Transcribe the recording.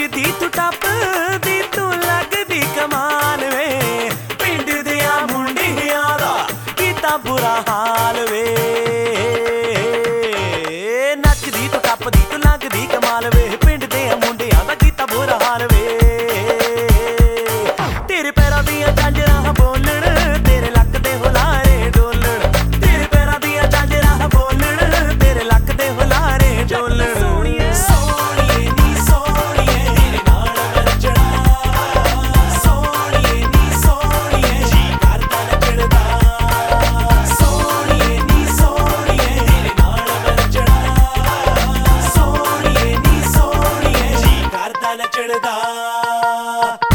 ਨੱਚਦੀ ਤੂੰ ਟੱਪਦੀ ਤੂੰ ਲੱਗਦੀ ਕਮਾਲ ਵੇ ਪਿੰਡ ਦਿਆਂ ਮੁੰਡਿਆਂ ਦਾ ਕੀਤਾ ਬੁਰਾ ਹਾਲ ਵੇ ਨੱਚਦੀ ਤੂੰ ਟੱਪਦੀ ਤੂੰ ਲੱਗਦੀ ਕਮਾਲ ਵੇ ਪਿੰਡ ਦਿਆਂ ਮੁੰਡਿਆਂ ਦਾ ਕੀਤਾ ਬੁਰਾ ਹਾਲ ਵੇ ਤੇਰੇ ਪੈਰਾਂ ਦੀਆਂ ਝਾਂਜਰਾਂ ਬੋਲਣ ਤੇਰੇ ਲੱਕ ਦੇ ਹੁਲਾਰੇ ਡੋਲਣ ਤੇਰੇ ਪੈਰਾਂ ਦੀਆਂ ਝਾਂਜਰਾਂ ਬੋਲਣ ਤੇਰੇ ਲੱਕ ਦੇ ਹੁਲਾਰੇ ਡੋਲਣ ਸੋਹਣੀਏ ਨੀ ਸੋਹਣੀਏ ਤੇਰੇ ਨਾਲ ਨੱਚਣਾ ਸੋਹਣੀਏ ਨੀ ਸੋਹਣੀਏ ਜੀ ਕਰਦਾ ਨੱਚਦਾ ਸੋਹਣੀਏ ਨੀ ਸੋਹਣੀਏ ਤੇਰੇ ਨਾਲ ਨੱਚਣਾ ਸੋਹਣੀਏ ਨੀ ਸੋਹਣੀਏ ਜੀ ਕਰਦਾ ਨੱਚਦਾ